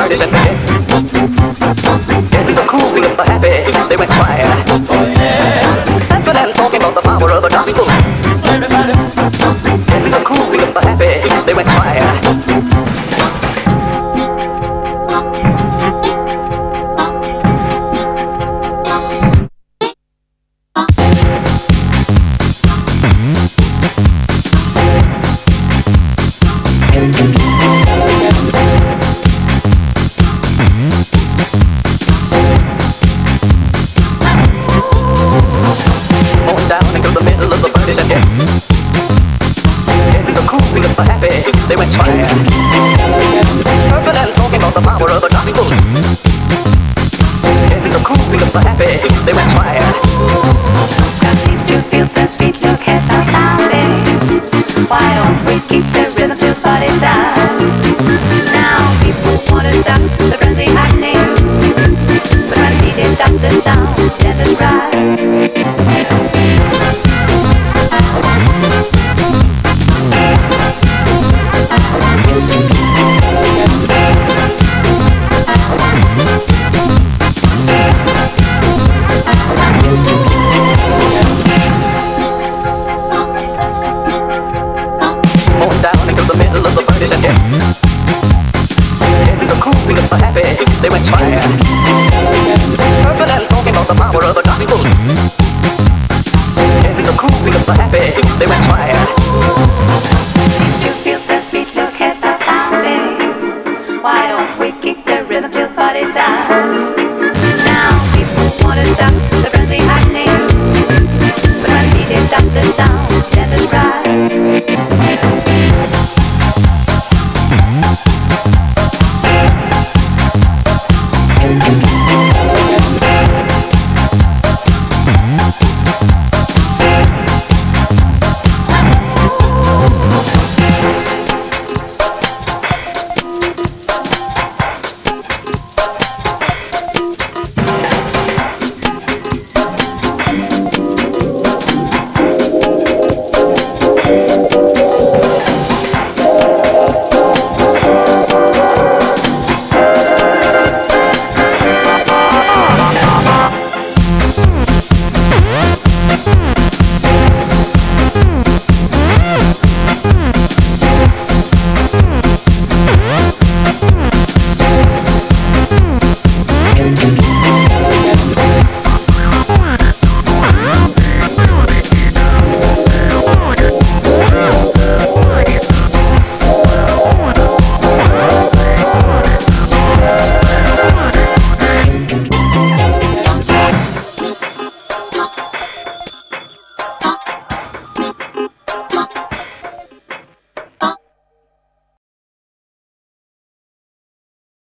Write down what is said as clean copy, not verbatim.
party set me in the cool of the happy, they went fire. Happy and talking about the power of the gospel. In the cool of the happy, they went fire. They went fire. Purple and talking about the power of the gospel. In the cool of the happy, they went fire. God seems to feel the beat, look as I'm sounding. Why don't we keep the rhythm till party time? Now people wanna stop the frenzy happening, but when DJ stops the sound, dance is right. Down into the middle of the party set. In the cool of the happy, they went fire.